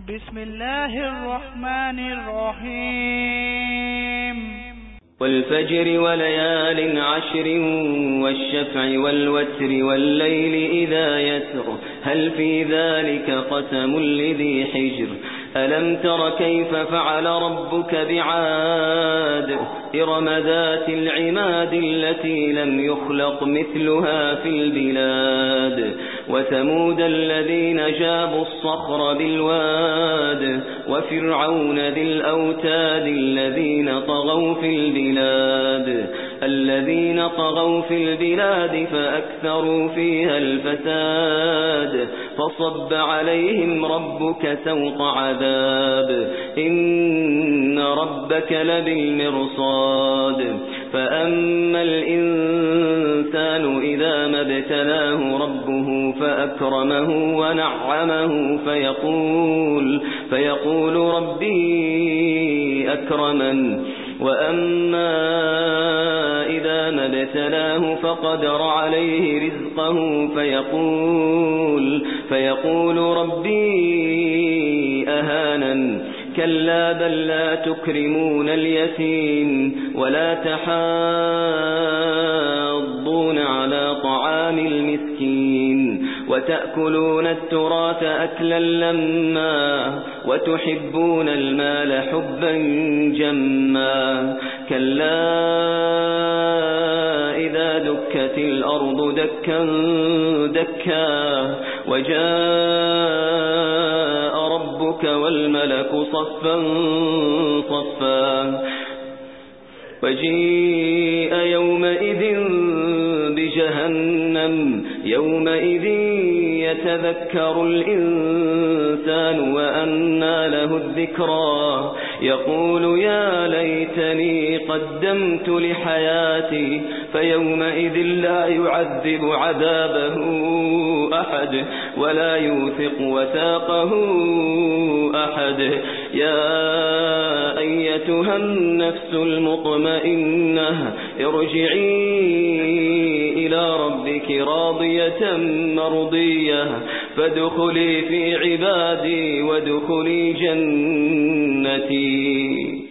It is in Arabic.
بسم الله الرحمن الرحيم والفجر وليال عشر والشفع والوتر والليل إذا يسر هل في ذلك قسم لذي حجر ألم تر كيف فعل ربك بعاد إرم ذات العماد التي لم يخلق مثلها في البلاد وثمود الذين جابوا الصخر بالواد وفرعون ذي الأوتاد الذين طغوا في البلاد فأكثروا فيها الفساد فصب عليهم ربك سوط عذاب إن ربك لبالمرصاد فأما الإنسان إذا ما ابتلاه ربه فأكرمه ونعمه فيقول ربي أكرمن وأما إذا ما ابتلاه فقدر عليه رزقه فيقول ربي أهانن كلا بل لا تكرمون اليتيم ولا تحاضون على طعام المسكين وتأكلون التراث أكلا لما وتحبون المال حبا جما كلا إذا دكت الأرض دكا دكا وجاء ربك والملك صفا صفا وجيء يومئذ بجهنم يومئذ يتذكر الإنسان وأنى له الذكرى يقول يا ليتني قدمت لحياتي فيومئذ لا يعذب عذابه أحد ولا يوثق وثاقه أحد يا أيتها النفس المطمئنة ارجعي إلى ربك راضية مرضية فادخلي في عبادي وادخلي جنتي.